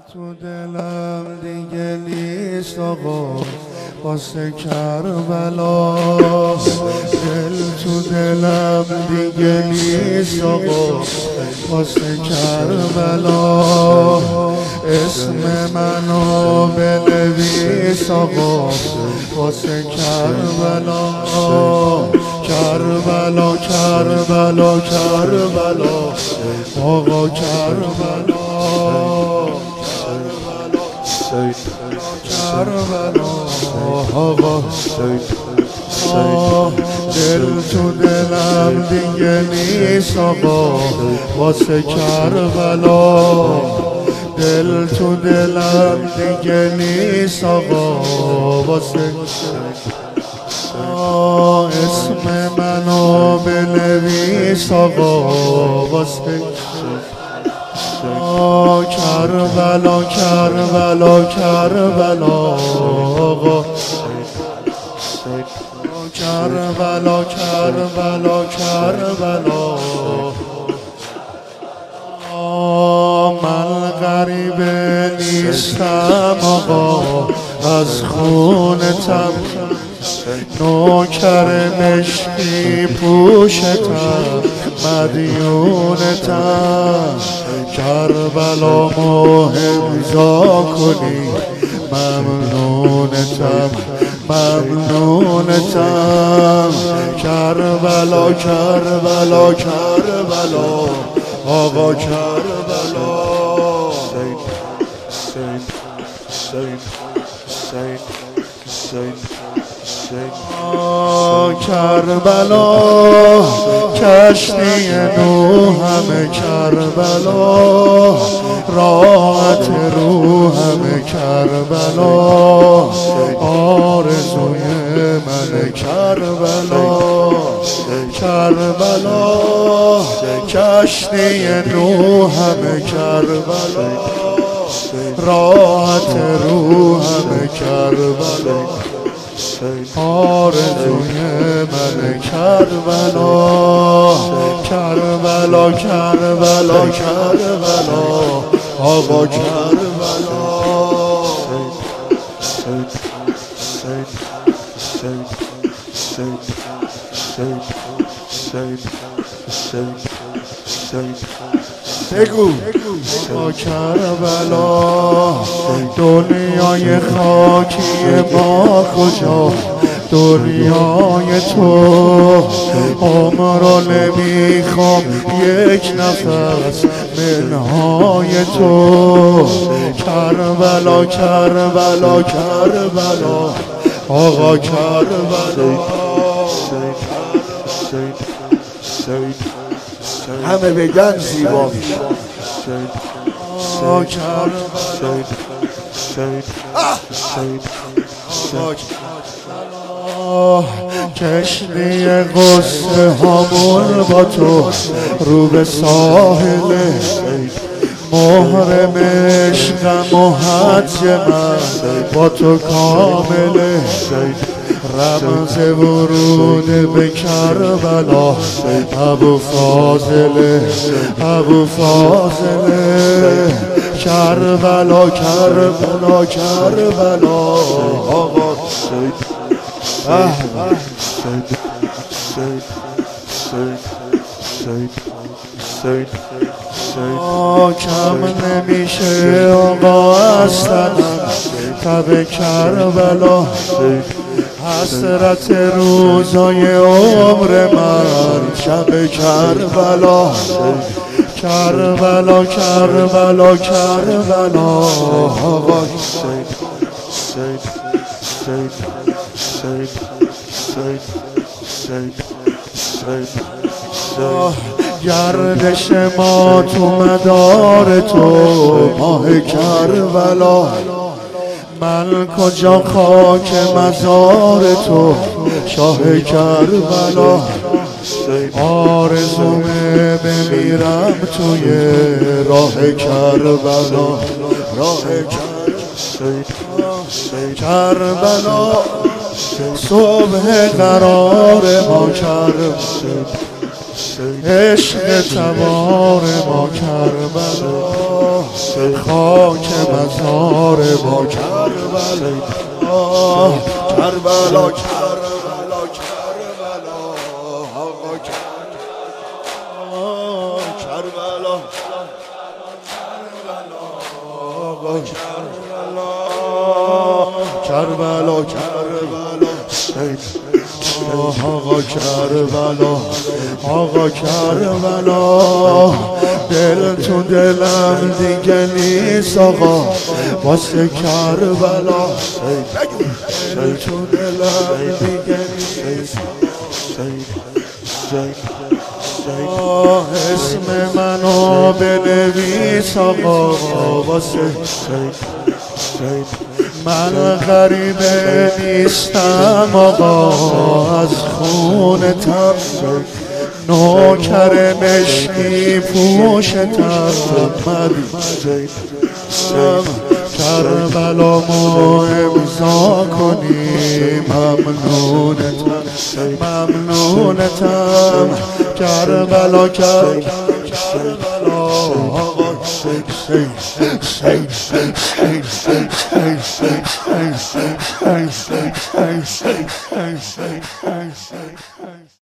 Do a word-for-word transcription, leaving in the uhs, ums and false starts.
تو دلم دیگه نیست آقا واسه کربلا، دل تو دلم دیگه نیست آقا واسه کربلا. اسم منو بنویس آقا واسه کربلا، کربلا کربلا کربلا آقا کربلا، کربلا آقا. دل تو دلم دیگه نیست آقا واسه کربلا، دل تو دلم دیگه نیست آقا واسه. اسم منو بنویس آقا واسه کربلا، کربلا کربلا آقا، کربلا کربلا کربلا. من غریبه نیستم آقا از خونتم، نوکر مشکی پوشتم مدیونتم. کربلا امضا کنی ممنونتم ممنونتم. کربلا کربلا کربلا آقا کربلا، کربلا کشتی نوحم کربلا، راحت روحم کربلا، آرزوی من کربلا. کربلا کشتی نوحم کربلا، راحت روحم کربلا، آرزوی من کربلا. کربلا کربلا کربلا آقا کربلا، بگو آقا کربلا. دنیای خاکی ما کجا، دنیای تو عمر رو نمیخوام یک نفس منهای تو. کربلا کربلا کربلا آقا کربلا، همه بگن زیبا میشه. کشتی قصه هامون با تو رو به ساحله، مهر عشقم و حج من با تو کامله. رمز ورود به کربلا ابو فاضله، ابو فاضله. کربلا کربلا کربلا آقا، کم نمیشه آقا اصلا تب کربلا، حسرت روزای عمر من شب کربلا. کربلا کربلا کربلا آقا، گردش ما تو مدار تو ماه کربلا، من کجا خاک مزار تو شاه کربلا. آرزومه بمیرم توی راه کربلا، راه کربلا. صبح قرار ما کربلا، عشق تبار ما کربلا. خاک مزار ما کربلا کربلا کربلا کربلا آقا کربلا آقا کربلا کربلا کربلا آقا کربلا آقا کربلا دل تو دلم دیگه نیست آقا واسه کربلا دل تو دلم دیگه نیست اسم منو بنویس آقا واسه من غریبه نیستم آقا از خونتم نوکر مشکی پوشتم کربلامو امضا کنی ممنونتم ممنونتم کربلا کربلا آقا